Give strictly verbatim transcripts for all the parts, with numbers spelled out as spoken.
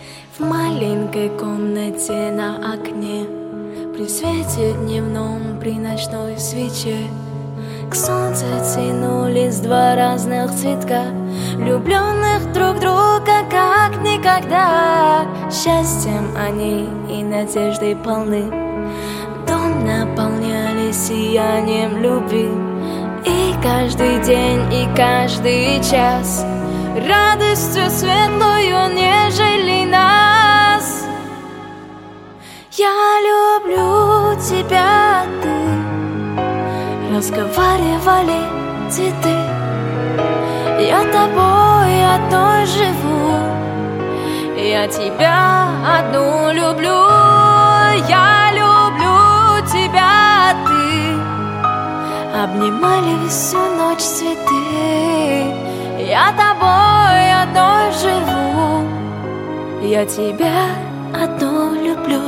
В маленькой комнате на окне, при свете дневном, при ночной свече, к солнцу тянулись два разных цветка, влюбленных друг друга как никогда. Счастьем они и надеждой полны, дом наполняли сиянием любви. И каждый день, и каждый час радостью светлую нежели нас. Я люблю тебя, ты, разговаривали цветы. Я тобой одной живу, я тебя одну люблю. Я люблю тебя, ты, обнимали всю ночь цветы. Я тобой одной живу, я тебя одну люблю.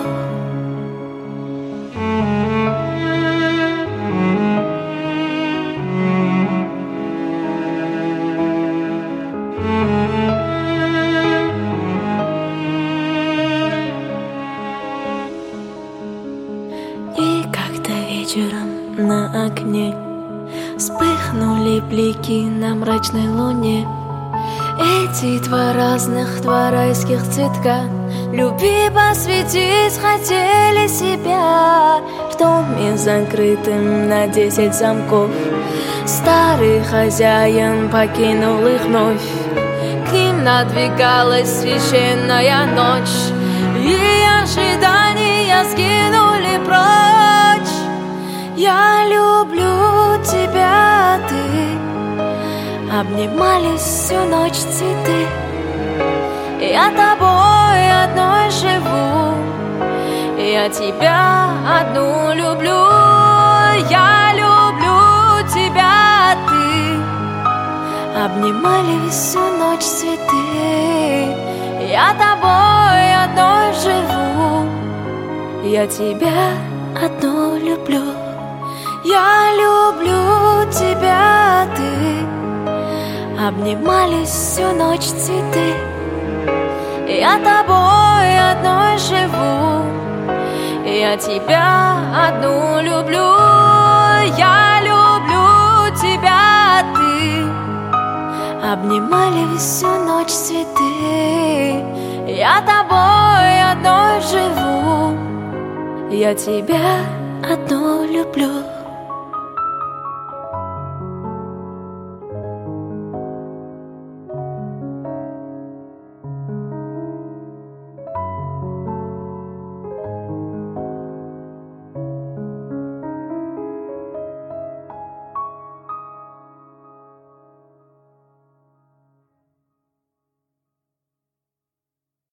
И как-то вечером на окне вспыхнули блики на мрачной луне. Эти два разных, два райских цветка любви посвятить хотели себя. В доме закрытым на десять замков старый хозяин покинул их вновь. К ним надвигалась священная ночь, и ожидания сгинули прочь. Я люблю тебя, ты, обнимались всю ночь цветы. Я тобой одной живу, я тебя одну люблю. Я люблю тебя, ты, обнимали всю ночь цветы. Я тобой одной живу, я тебя одну люблю. Я люблю тебя, ты, обнимались всю ночь цветы. Я тобой одной живу, я тебя одну люблю. Я люблю тебя, ты, обнимали всю ночь цветы. Я тобой одной живу, я тебя одну люблю.